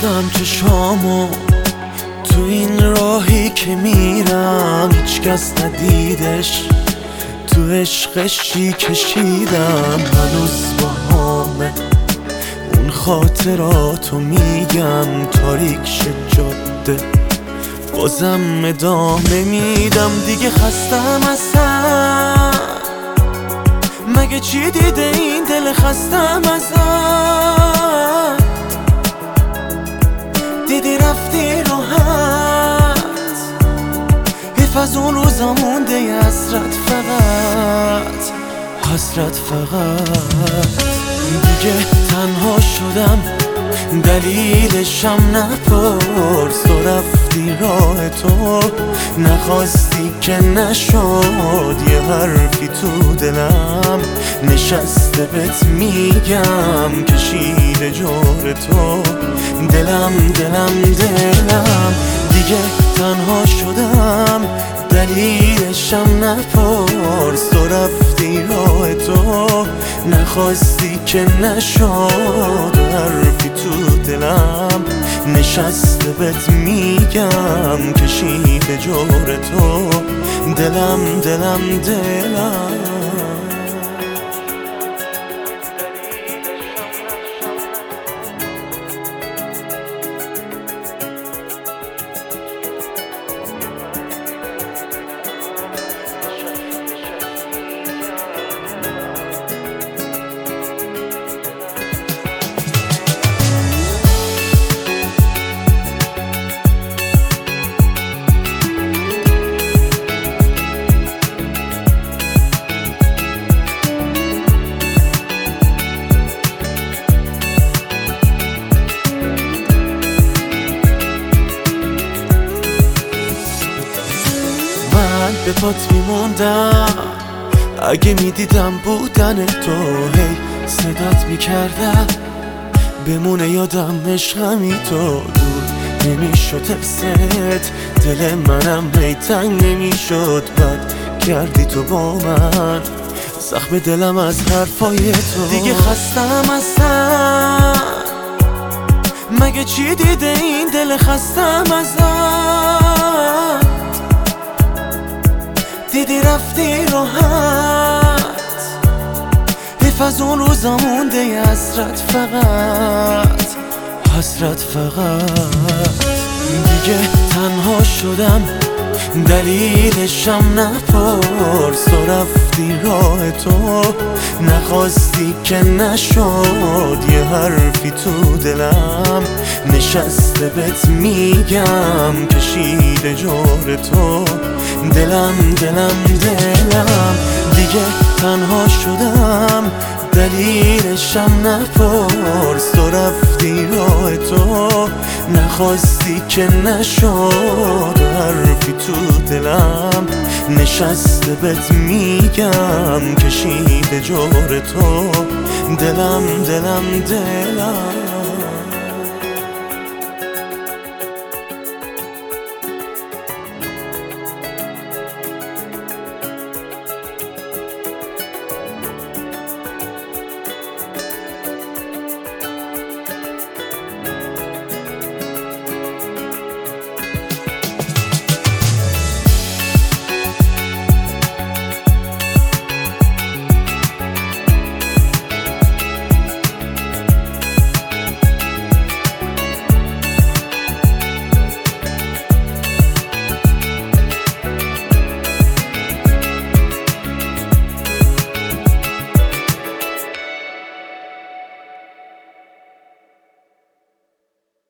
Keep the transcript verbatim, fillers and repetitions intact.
بستم چشامو تو این راهی که میرم هیچ کس ندیدش، تو عشقشی کشیدم هنوز با همه اون خاطراتو میگم. تاریک شد جاده بازم ادامه میدم، دیگه خستم ازت. مگه چی دیده این دل خستم ازت؟ دیدی رفتی راحت، حیف از اون روزا مونده ی حسرت فقط، حسرت فقط. دیگه تنها شدم دلیلشم نپرس، تو رفتی راه تو نخواستی که نشد. یه حرفی تو دلم نشسته بهت میگم، کشیده جور تو دلم دلم دلم. دیگه تنها شدم دلیلشم نپرس، تو رفتی راه تو نخواستی که نشد. حرفی تو دلم نشسته بهت میگم، کشیده جور تو دلم دلم دلم. به پات میموندم اگه میدیدم بودن تو، هی صدات میکردم بمونه یادم عشقمی تو. دور نمیشد حست دل منم هی تنگ نمیشد، بد کردی تو با من زخم دلم از حرفای تو. دیگه خستم ازت، مگه چی دیده این دل خستم ازت؟ دیدی رفتی راحت، حیف از اون روزا مونده ی حسرت فقط، حسرت فقط. دیگه تنها شدم دلیلشم نپرس، تو رفتی راه تو نخواستی که نشد. یه حرفی تو دلم نشسته بهت میگم، کشیده جور تو دلم دلم دلم. دیگه تنها شدم دلیلشم نپرس، تو رفتی راه تو نخواستی که نشد. حرفی تو دلم نشسته بهت میگم، کشیده جور تو دلم دلم دلم.